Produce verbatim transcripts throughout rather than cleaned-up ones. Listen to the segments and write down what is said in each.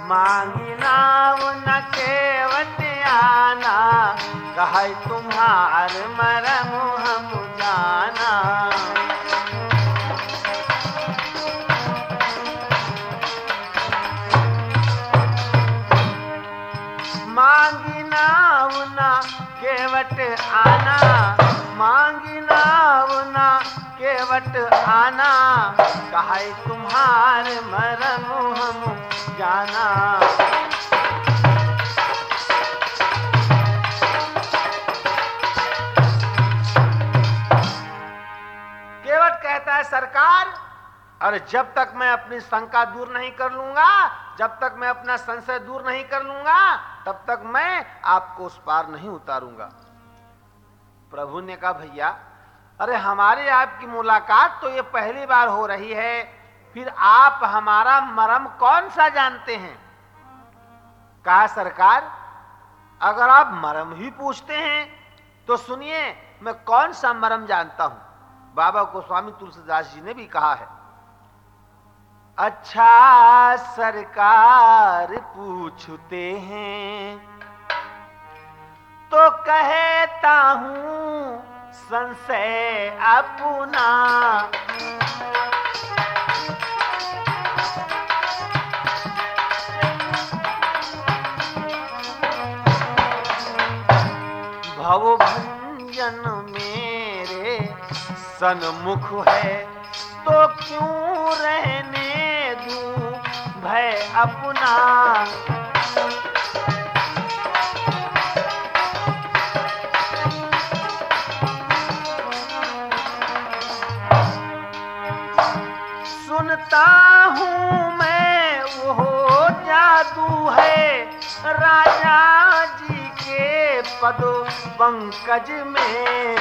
मांगी नाव न केवट आना, कहे तुम्हार मरम हम जाना। मांगी नाव न केवट आना, मांगी नाव न केवट आना, कहे तुम्हार मरम हम जाना। केवट कहता है सरकार, अरे जब तक मैं अपनी शंका दूर नहीं कर लूंगा, जब तक मैं अपना संशय दूर नहीं कर लूंगा, तब तक मैं आपको उस पार नहीं उतारूंगा। प्रभु ने कहा भैया, अरे हमारे आपकी मुलाकात तो ये पहली बार हो रही है, फिर आप हमारा मरम कौन सा जानते हैं? कहा सरकार, अगर आप मरम ही पूछते हैं तो सुनिए मैं कौन सा मरम जानता हूं। बाबा गोस्वामी तुलसीदास जी ने भी कहा है, अच्छा सरकार पूछते हैं तो कहता हूं संशय अपना। भव भंजन मेरे सन्मुख है, तो क्यों रहने दूं भय अपना। सुनता हूँ मैं वो जादू है, राजा जी के पद पंकज में।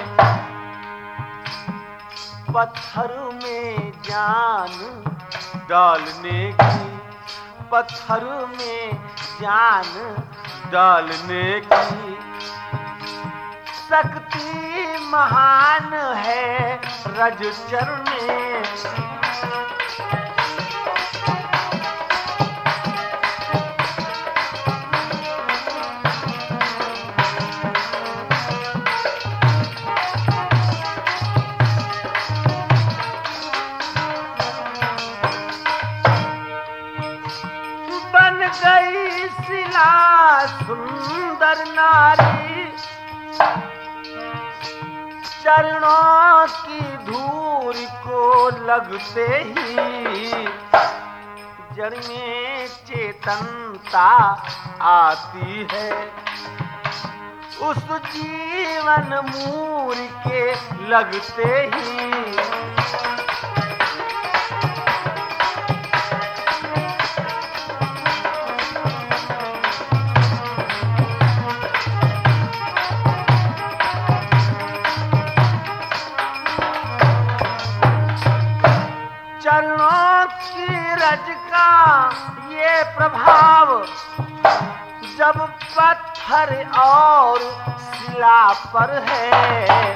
पत्थर में जान डालने की, पत्थर में जान डालने की शक्ति महान है रज चरणे। गई शिला सुंदर नारी, चरणों की धूल को लगते ही जड़ में चेतनता आती है। उस जीवन मूर के लगते ही चरणों की रज का ये प्रभाव जब पत्थर और शिला पर है,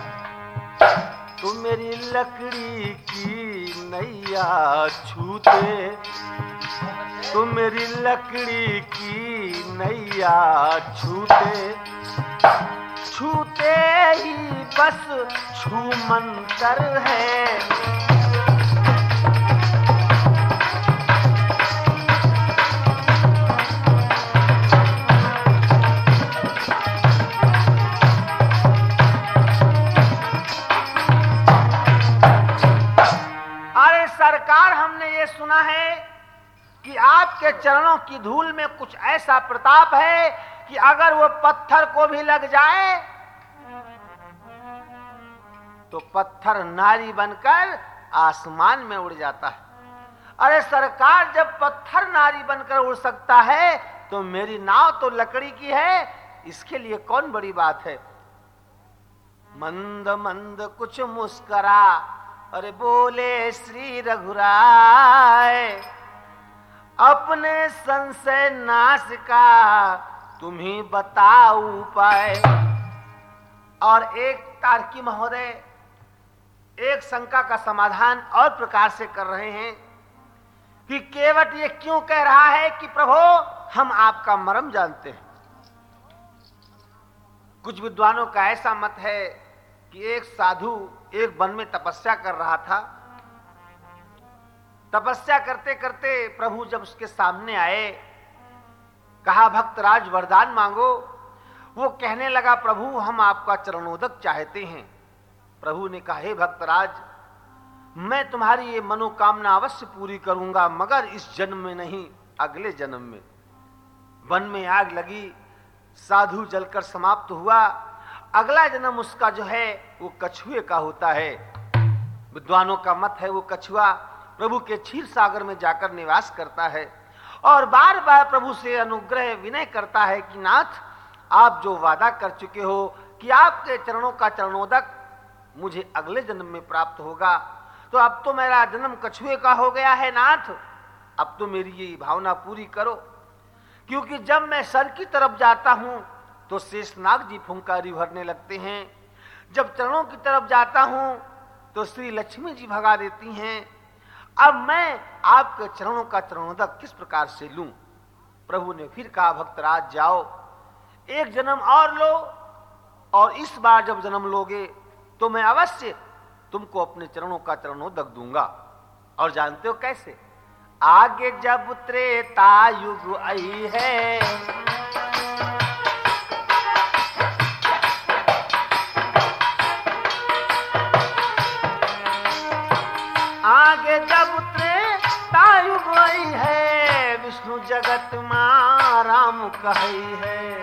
तो मेरी लकड़ी की नैया छूते, तो मेरी लकड़ी की नैया छूते, छूते ही बस छू मंतर है। सरकार, हमने ये सुना है कि आपके चरणों की धूल में कुछ ऐसा प्रताप है कि अगर वो पत्थर को भी लग जाए तो पत्थर नारी बनकर आसमान में उड़ जाता है। अरे सरकार, जब पत्थर नारी बनकर उड़ सकता है तो मेरी नाव तो लकड़ी की है, इसके लिए कौन बड़ी बात है। मंद मंद कुछ मुस्करा, अरे बोले श्री रघुराय, अपने संशय नाश का तुम ही बताओ उपाय। और एक तार्की महोदय एक शंका का समाधान और प्रकार से कर रहे हैं कि केवट ये क्यों कह रहा है कि प्रभु हम आपका मर्म जानते हैं। कुछ विद्वानों का ऐसा मत है कि एक साधु एक वन में तपस्या कर रहा था। तपस्या करते करते प्रभु जब उसके सामने आए, कहा भक्तराज वरदान मांगो। वो कहने लगा प्रभु हम आपका चरणोदक चाहते हैं। प्रभु ने कहा हे भक्तराज, मैं तुम्हारी ये मनोकामना अवश्य पूरी करूंगा, मगर इस जन्म में नहीं, अगले जन्म में। वन में आग लगी, साधु जलकर समाप्त हुआ। अगला जन्म उसका जो है वो कछुए का होता है। विद्वानों का मत है वो कछुआ प्रभु के क्षीर सागर में जाकर निवास करता है और बार बार प्रभु से अनुग्रह विनय करता है कि नाथ, आप जो वादा कर चुके हो कि आपके चरणों का चरणोदक मुझे अगले जन्म में प्राप्त होगा, तो अब तो मेरा जन्म कछुए का हो गया है नाथ, अब तो मेरी ये भावना पूरी करो। क्योंकि जब मैं सर की तरफ जाता हूं तो शेषनाग जी फुंकारी भरने लगते हैं, जब चरणों की तरफ जाता हूं तो श्री लक्ष्मी जी भगा देती हैं। अब मैं आपके चरणों का चरणोदक किस प्रकार से लूं? प्रभु ने फिर कहा भक्तराज जाओ, एक जन्म और लो, और इस बार जब जन्म लोगे तो मैं अवश्य तुमको अपने चरणों का चरणोदक दूंगा। और जानते हो कैसे? आगे जब त्रेता युग आई है, आगे जब त्रेता युग आई है, विष्णु जगत मां राम कही है।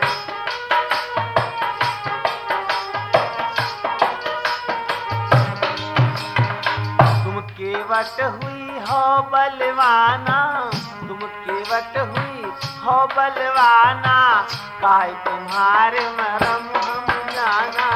तुम केवट हुई हो बलवाना, तुम केवट हुई हो बलवाना, काहे तुम्हारे मरम हम जाना।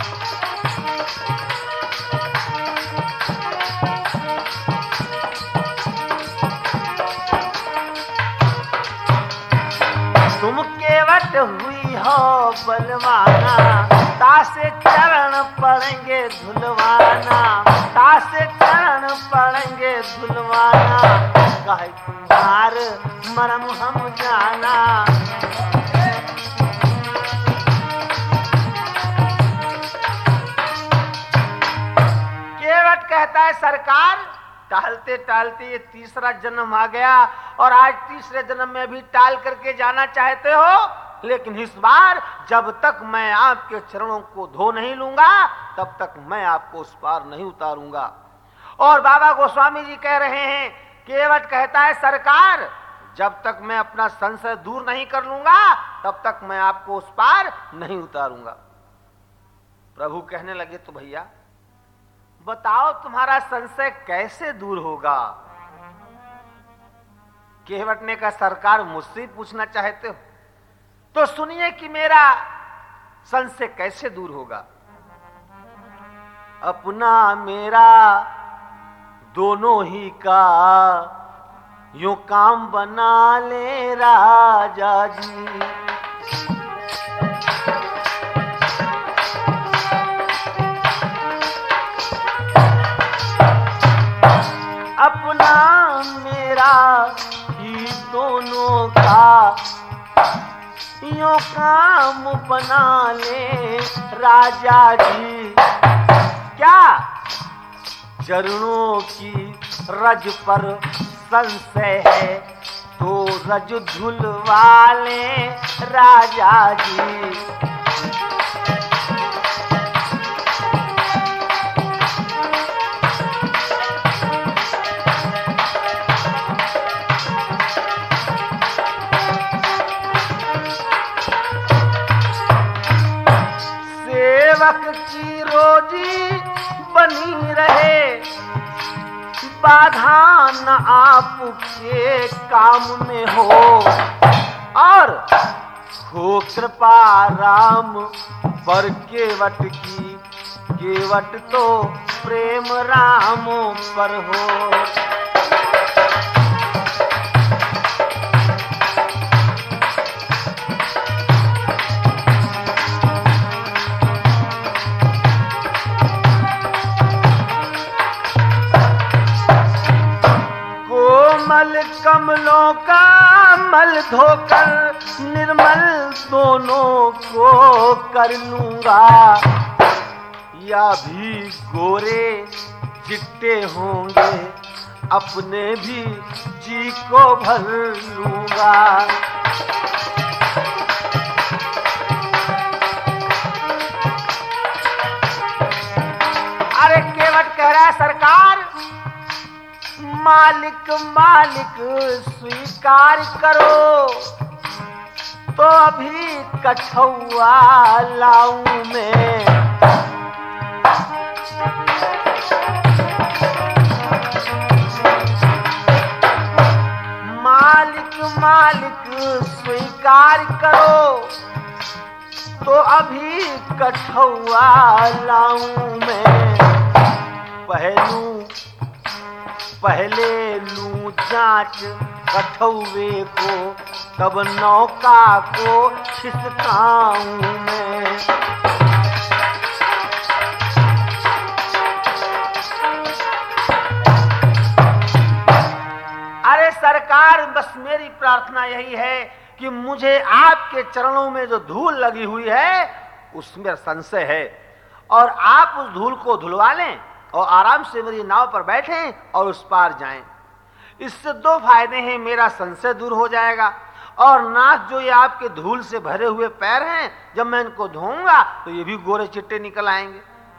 तुम केवट हुई हो बलवाना, तासे चरण पड़ेंगे धुलवाना, तासे चरण पड़ेंगे धुलवाना, काहे तुम्हार मरम हम जाना। केवट कहता है सरकार, टहलते टहलते ये तीसरा जन्म आ गया और आज तीसरे जन्म में भी टाल करके जाना चाहते हो, लेकिन इस बार जब तक मैं आपके चरणों को धो नहीं लूंगा तब तक मैं आपको उस पार नहीं उतारूंगा। और बाबा गोस्वामी जी कह रहे हैं, केवट कहता है सरकार, जब तक मैं अपना संशय दूर नहीं कर लूंगा तब तक मैं आपको उस पार नहीं उतारूंगा। प्रभु कहने लगे तो भैया बताओ तुम्हारा संशय कैसे दूर होगा? केवट ने कहा सरकार मुझसे पूछना चाहते हो तो सुनिए कि मेरा संशय कैसे दूर होगा। अपना मेरा दोनों ही का यूं काम बना ले राजा जी, अपना मेरा ही दोनों का यूं काम बना ले राजा जी। क्या चरणों की रज पर संशय है तो रज धुलवा ले राजा जी। सेवक की रोजी बनी रहे, बाधा न आपके काम में हो, और हो कृपा राम पर केवट की, केवट तो प्रेम राम पर हो। मल धोकर निर्मल दोनों को कर लूंगा, या भी गोरे चिट्टे होंगे अपने भी जी को भर लूंगा। अरे केवट कह रहा है सरकार, मालिक मालिक स्वीकार करो, तो अभी कठौआ लाऊं मैं। मालिक मालिक स्वीकार करो, तो अभी कठौआ लाऊं मैं। पहलू पहले लूं जांच कठौए को, तब नौका को खिसकाऊं मैं। अरे सरकार, बस मेरी प्रार्थना यही है कि मुझे आपके चरणों में जो धूल लगी हुई है उसमें संशय है, और आप उस धूल को धुलवा लें और आराम से मेरी नाव पर बैठें और उस पार जाएं। इससे दो फायदे हैं, मेरा संशय दूर हो जाएगा, और नाथ जो ये आपके धूल से भरे हुए पैर हैं, जब मैं इनको धोऊंगा तो ये भी गोरे चिट्टे निकल आएंगे।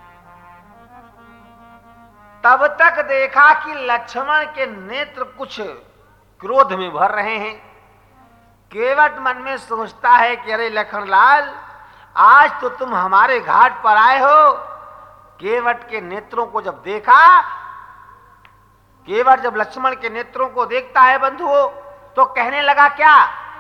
तब तक देखा कि लक्ष्मण के नेत्र कुछ क्रोध में भर रहे हैं। केवट मन में सोचता है कि अरे लखनलाल, आज तो तुम हमारे घाट पर आए हो। केवट के नेत्रों को जब देखा, केवट जब लक्ष्मण के नेत्रों को देखता है बंधुओं, तो कहने लगा क्या,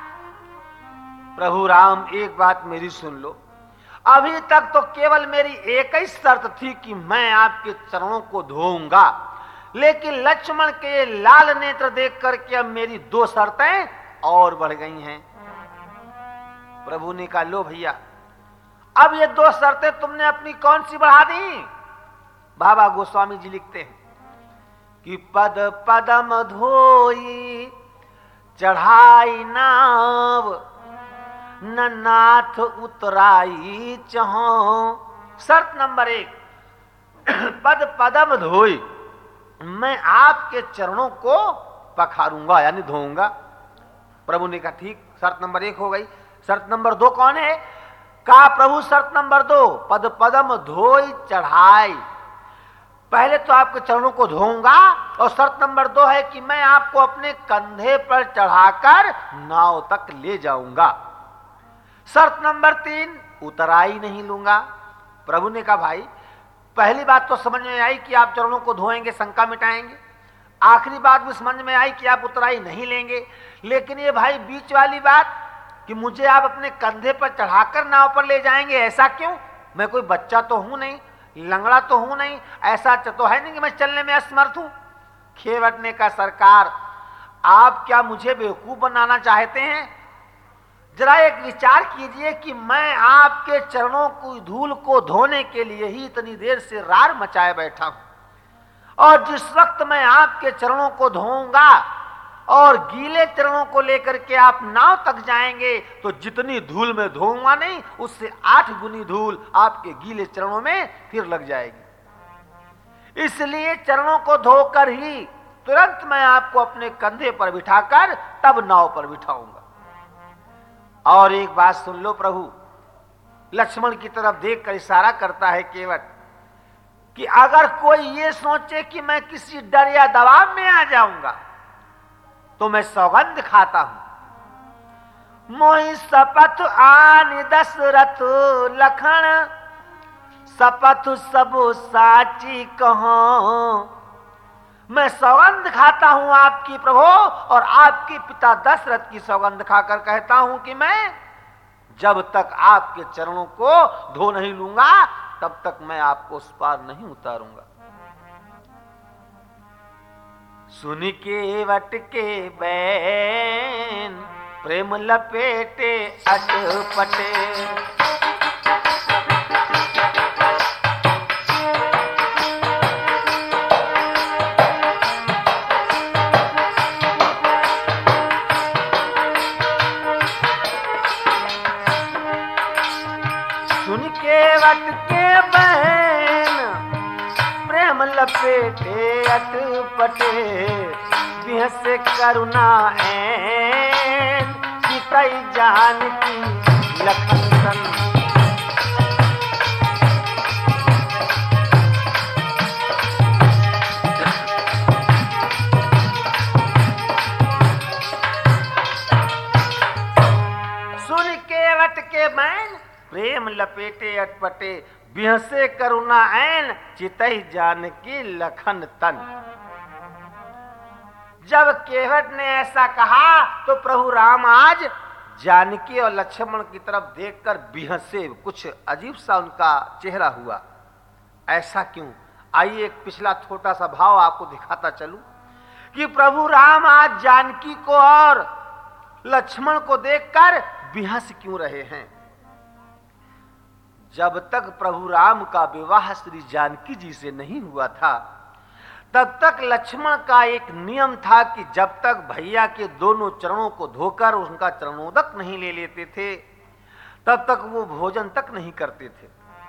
प्रभु राम एक बात मेरी सुन लो। अभी तक तो केवल मेरी एक ही शर्त थी कि मैं आपके चरणों को धोऊंगा, लेकिन लक्ष्मण के लाल नेत्र देख करके अब मेरी दो शर्तें और बढ़ गई हैं। प्रभु ने कहा, लो भैया, अब ये दो शर्तें तुमने अपनी कौन सी बढ़ा दी। बाबा गोस्वामी जी लिखते हैं कि पद पदम धोई चढ़ाई नाव, न नाथ उतराई चहो। शर्त नंबर एक, पद पदम धोई, मैं आपके चरणों को पखारूंगा यानी धोऊंगा। प्रभु ने कहा ठीक, शर्त नंबर एक हो गई। शर्त नंबर दो कौन है? कहा प्रभु शर्त नंबर दो, पद पदम धोई चढ़ाई, पहले तो आपके चरणों को धोऊंगा, और शर्त नंबर दो है कि मैं आपको अपने कंधे पर चढ़ाकर नाव तक ले जाऊंगा। शर्त नंबर तीन, उतराई नहीं लूंगा। प्रभु ने कहा भाई, पहली बात तो समझ में आई कि आप चरणों को धोएंगे, शंका मिटाएंगे। आखिरी बात भी समझ में आई कि आप उतराई नहीं लेंगे, लेकिन ये भाई बीच वाली बात कि मुझे आप अपने कंधे पर चढ़ाकर नाव पर ले जाएंगे, ऐसा क्यों? मैं कोई बच्चा तो हूं नहीं, लंगड़ा तो हूं नहीं, ऐसा तो है नहीं कि मैं चलने में असमर्थ हूं। केवट ने कहा सरकार, आप क्या मुझे बेवकूफ बनाना चाहते हैं? जरा एक विचार कीजिए कि मैं आपके चरणों की धूल को धोने के लिए ही इतनी देर से रार मचाए बैठा हूं, और जिस वक्त मैं आपके चरणों को धोऊंगा और गीले चरणों को लेकर के आप नाव तक जाएंगे, तो जितनी धूल में धोऊंगा नहीं, उससे आठ गुनी धूल आपके गीले चरणों में फिर लग जाएगी। इसलिए चरणों को धोकर ही तुरंत मैं आपको अपने कंधे पर बिठाकर तब नाव पर बिठाऊंगा। और एक बात सुन लो प्रभु, लक्ष्मण की तरफ देखकर इशारा करता है केवट कि अगर कोई ये सोचे कि मैं किसी डर या दबाव में आ जाऊंगा, तो मैं सौगंध खाता हूं। मोहि शपथ आन दशरथ लखन, शपथ सब साची कहो। मैं सौगंध खाता हूं आपकी प्रभु और आपके पिता दशरथ की सौगंध खाकर कहता हूं कि मैं जब तक आपके चरणों को धो नहीं लूंगा, तब तक मैं आपको उस पार नहीं उतारूंगा। सुन के वट के बैन, प्रेम लपेटे अटपटे। केवट के बहन प्रेम लपेटे अटपटे बिहसे करुणा ऐन चितई जानकी लखन तन। सुन केवट के बैन प्रेम लपेटे अटपटे बिहसे करुणा ऐन चितई जानकी लखन तन। जब केवट ने ऐसा कहा तो प्रभु राम आज जानकी और लक्ष्मण की तरफ देखकर बिहसे, कुछ अजीब सा उनका चेहरा हुआ। ऐसा क्यों? आइए एक पिछला छोटा सा भाव आपको दिखाता चलूं कि प्रभु राम आज जानकी को और लक्ष्मण को देखकर बिहस क्यों रहे हैं। जब तक प्रभु राम का विवाह श्री जानकी जी से नहीं हुआ था तब तक लक्ष्मण का एक नियम था कि जब तक भैया के दोनों चरणों को धोकर उनका चरणोदक नहीं ले लेते थे तब तक वो भोजन तक नहीं करते थे।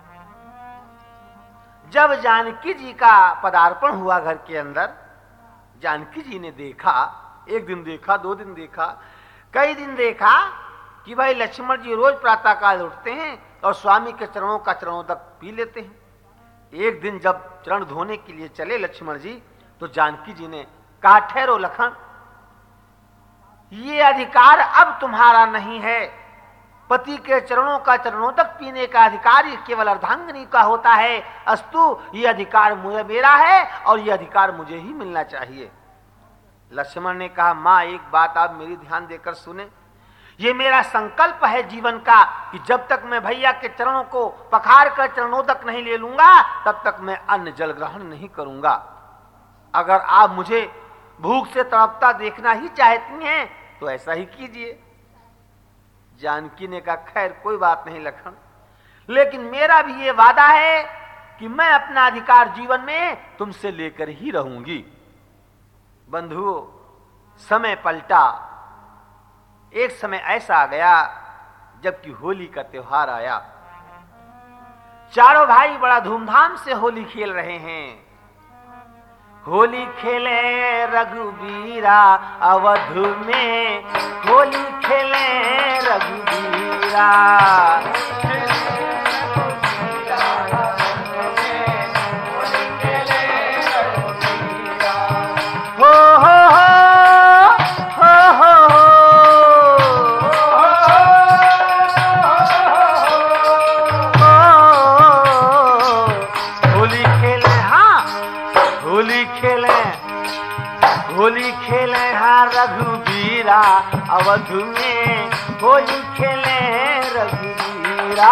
जब जानकी जी का पदार्पण हुआ घर के अंदर, जानकी जी ने देखा, एक दिन देखा, दो दिन देखा, कई दिन देखा कि भाई लक्ष्मण जी रोज प्रातःकाल उठते हैं और स्वामी के चरणों का चरणोदक पी लेते हैं। एक दिन जब चरण धोने के लिए चले लक्ष्मण जी तो जानकी जी ने कहा, ठहरो लखन, ये अधिकार अब तुम्हारा नहीं है। पति के चरणों का चरणोदक पीने का अधिकार ये केवल अर्धांगिनी का होता है। अस्तु, ये अधिकार मुझे मेरा है और ये अधिकार मुझे ही मिलना चाहिए। लक्ष्मण ने कहा, मां एक बात आप मेरी ध्यान देकर सुने, ये मेरा संकल्प है जीवन का कि जब तक मैं भैया के चरणों को पखार कर चरणोदक नहीं ले लूंगा तब तक मैं अन्न जल ग्रहण नहीं करूंगा। अगर आप मुझे भूख से तड़पता देखना ही चाहती हैं तो ऐसा ही कीजिए। जानकी ने कहा, खैर कोई बात नहीं लखन, लेकिन मेरा भी ये वादा है कि मैं अपना अधिकार जीवन में तुमसे लेकर ही रहूंगी। बंधुओं, समय पलटा। एक समय ऐसा आ गया जबकि होली का त्योहार आया। चारों भाई बड़ा धूमधाम से होली खेल रहे हैं। होली खेले रघुबीरा अवध में, होली खेले रघुबीरा। हो हो हो हो होली खेले, हाँ होली खेले, होली खेले हाँ रघुबीरा अवध में, होली खेले रघुबीरा।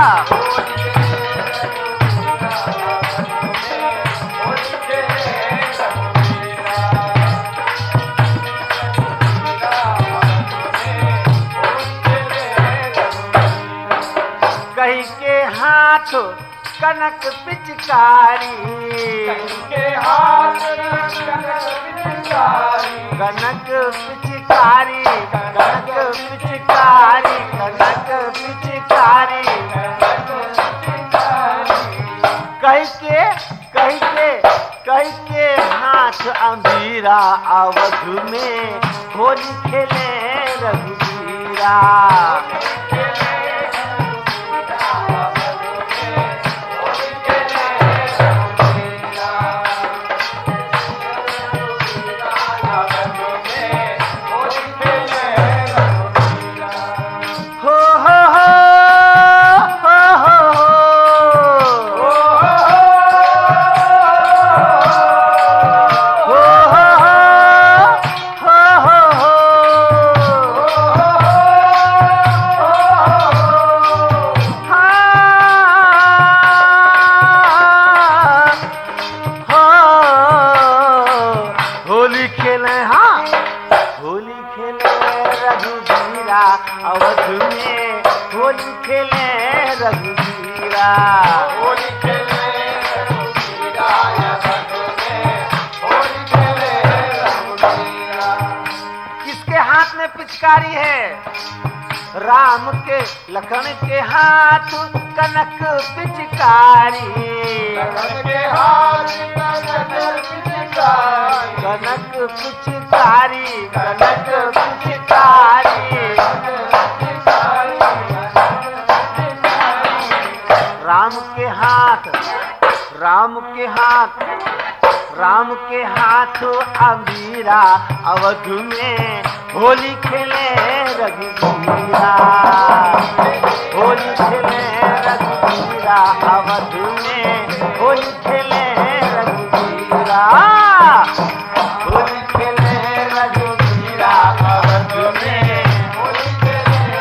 कहीं के हाथ कनक पिचकारी, के हाथ कनक पिचकारी, कनक पिचकारी, कनक पिचकारी, कनक पिचकारी। कहीं के कहीं के कहीं के हाथ अंबीरा अवध में, होली खेले रघुबीरा। अवध में होली खेले रघुबीरा, होली खेले रघुबीरा अवध में, होली खेले रघुबीरा। किसके हाथ में पिचकारी पिचकारी है। राम के लखन के हाथ कनक पिचकारी, लखन के हाथ कनक पिचकारी, कनक पिचकारी, कनक पिचकारी। राम के हाथ, राम के हाथ, राम के हाथ अबीरा, अवध में होली खेले रघुवीरा, होली खेले रघुवीरा, अवध में होली खेले रघुवीरा, होली खेले रघुवीरा, अवध में होली खेले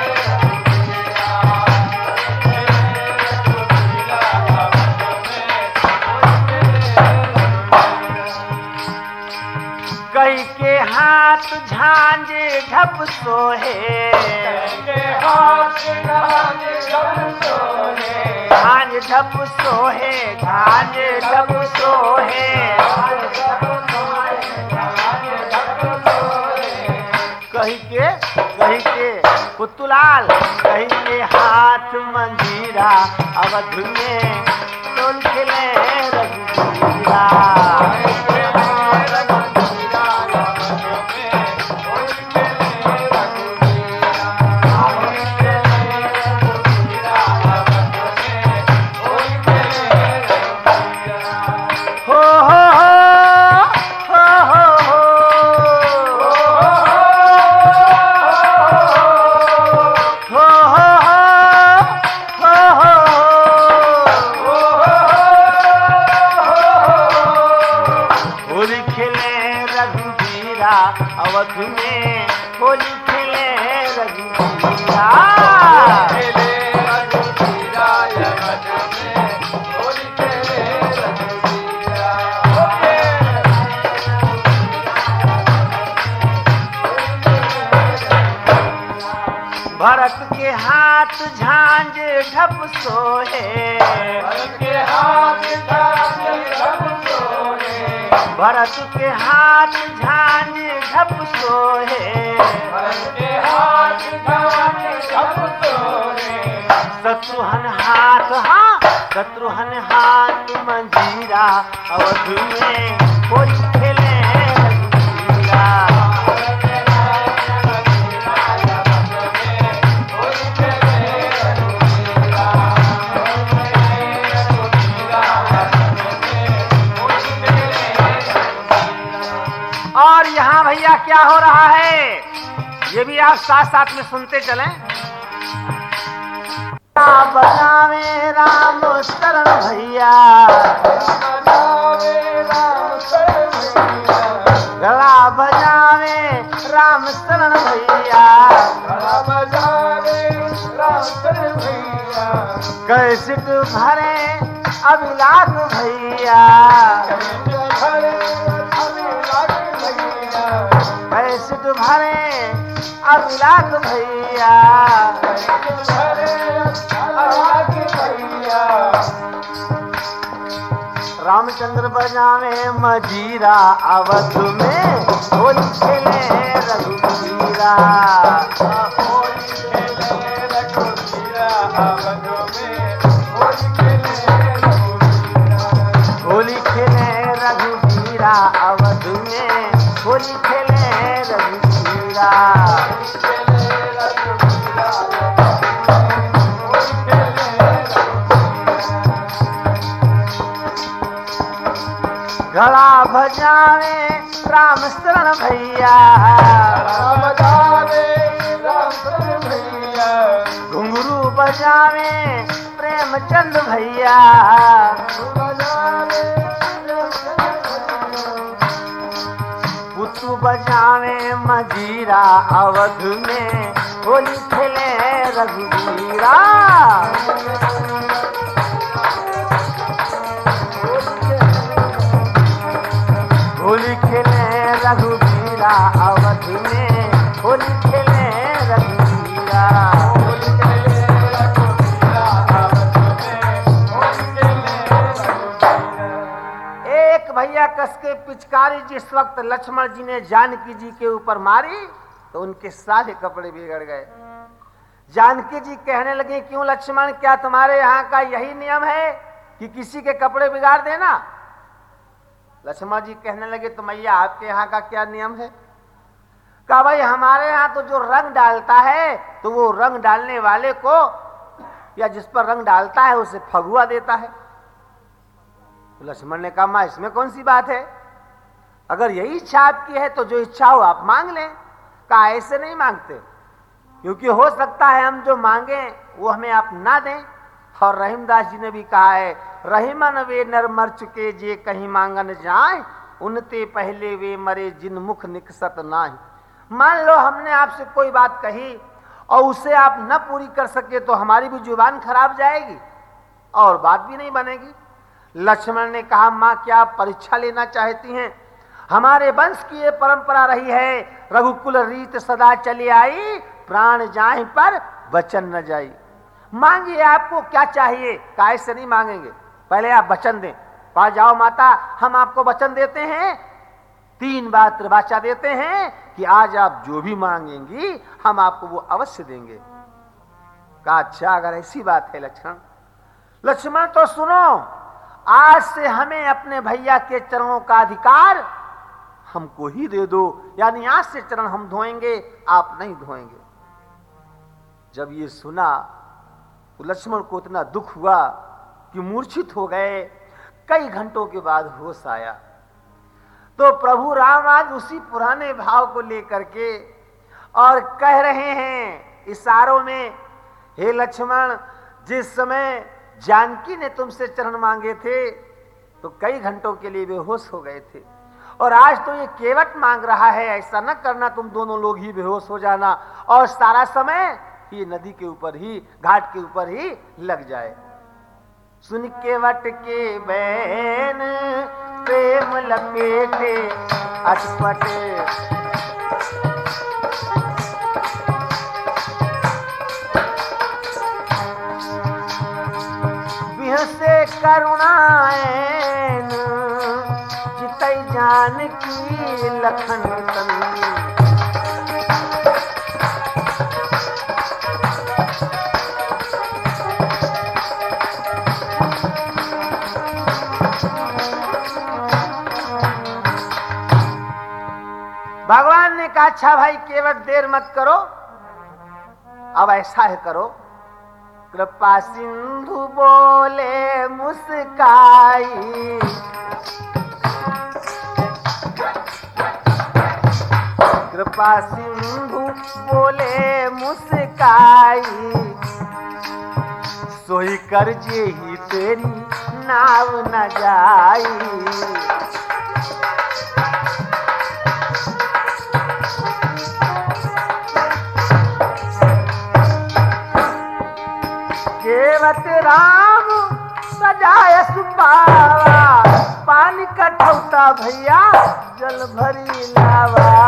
कई के हाथ झांझे ढप सोहे, के हाथ झांझ ढप सोहे, झांझ ढप सोहे, झांझ ढप सोहे। कही के कही के पुतुलाल, कही के हाथ मंजीरा, अवध में टोल खेले रघुवीरा, अवध में होली खेले रघुवीरा, खेले रघुवीरा, अवध में होली खेले रघुवीरा। भरत के हाथ झांझ ढप सोहे, भरत के हाथ झांझ ढप सोहे, भरत के हाथ झांझ ढप सोहे, भरत के हाथ झांझ ढप सोहे। शत्रुहन हाथ, हाँ शत्रुहन हाथ मंजीरा, अवध में होली खेले रघुवीरा, और यहाँ भैया क्या हो रहा है ये भी आप साथ साथ में सुनते चलें। बजावे राम शरण भैया, गला बजावे राम शरण भैया, कैसेट भरे अभिलाख भैया, कैसेट भरे अभिलाख भैया, रामचंद्र बजावे मजीरा, अवध में होली खेले रघुवीरा, होली खेले रघुवीरा, अवध में होली खेले रघुवीरा। गला बजावे राम शरण भैया, घुंघरू बजावे प्रेमचंद भैया, पुतु बजावे मजीरा, अवध में होली खेले रघुवीरा, होली खेले रघुवीरा, अवध में होली खेले रघुवीरा। एक भैया कस के पिचकारी जिस वक्त लक्ष्मण जी ने जानकी जी के ऊपर मारी तो उनके सारे कपड़े बिगड़ गए। जानकी जी कहने लगे, क्यों लक्ष्मण, क्या तुम्हारे यहाँ का यही नियम है कि किसी के कपड़े बिगाड़ देना? लक्ष्मण जी कहने लगे, तो मैया आपके यहाँ का क्या नियम है? कहा, भाई हमारे यहाँ तो जो रंग डालता है तो वो रंग डालने वाले को या जिस पर रंग डालता है उसे फगुआ देता है। तो लक्ष्मण ने कहा, मां इसमें कौन सी बात है? अगर यही इच्छा आपकी है तो जो इच्छा हो आप मांग लें। कहा, ऐसे नहीं मांगते, क्योंकि हो सकता है हम जो मांगे वो हमें आप ना दें। और रहीमदास जी ने भी कहा है, रहीमन वे नर मर चुके जे कहीं मांगन जाए, उनते पहले वे मरे जिन मुख निकसत नाहि। मान लो हमने आपसे कोई बात कही और उसे आप न पूरी कर सके तो हमारी भी जुबान खराब जाएगी और बात भी नहीं बनेगी। लक्ष्मण ने कहा, मां क्या आप परीक्षा लेना चाहती हैं? हमारे वंश की ये परंपरा रही है, रघुकुल रीत सदा चली आई, प्राण जाए पर वचन न जाई। मांगिए, आपको क्या चाहिए? काय से नहीं मांगेंगे, पहले आप वचन दें। कहा, जाओ माता, हम आपको वचन देते हैं, तीन बार त्रिवाचा देते हैं कि आज आप जो भी मांगेंगी हम आपको वो अवश्य देंगे। कहा, अच्छा अगर ऐसी बात है लक्ष्मण लक्ष्मण तो सुनो, आज से हमें अपने भैया के चरणों का अधिकार हमको ही दे दो, यानी आज से चरण हम धोएंगे, आप नहीं धोएंगे। जब ये सुना तो लक्ष्मण को इतना दुख हुआ कि मूर्छित हो गए। कई घंटों के बाद होश आया तो प्रभु राम आज उसी पुराने भाव को लेकर के और कह रहे हैं इशारों में, हे लक्ष्मण, जिस समय जानकी ने तुमसे चरण मांगे थे तो कई घंटों के लिए बेहोश हो गए थे, और आज तो ये केवट मांग रहा है, ऐसा न करना तुम दोनों लोग ही बेहोश हो जाना और सारा समय ये नदी के ऊपर ही, घाट के ऊपर ही लग जाए। सुन केवट के बैन प्रेम लपेटे अटपट, बिहसे करुणाएन चितई जानकी लखन तन। भगवान ने कहा, अच्छा भाई केवट देर मत करो, अब ऐसा है करो, कृपा सिंधु बोले मुस्काई, कृपा सिंधु बोले मुस्काई, सोई कर जे ही तेरी नाव न जाई। केवट राम सजाय सुपावा, पानी कठौता भैया जल भरी लावा।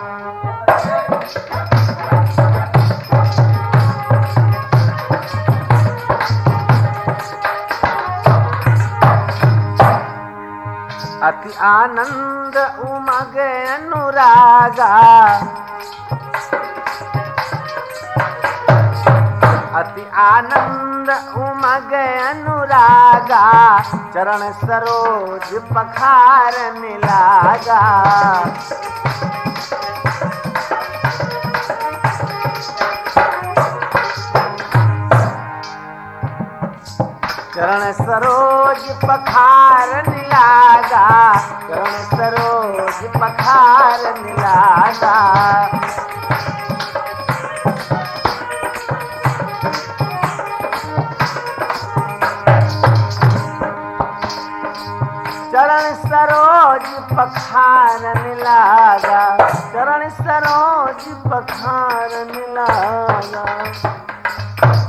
अति आनंद उमग अनुरागा, अति आनंद उमग अनुरागा, चरण सरोज पखारन लागा। चरण सरोज पखारन लागा, चरण सरोज पखारन लागा। चरण सरोज पखारन लागा, चरण सरोज पखारन लागा।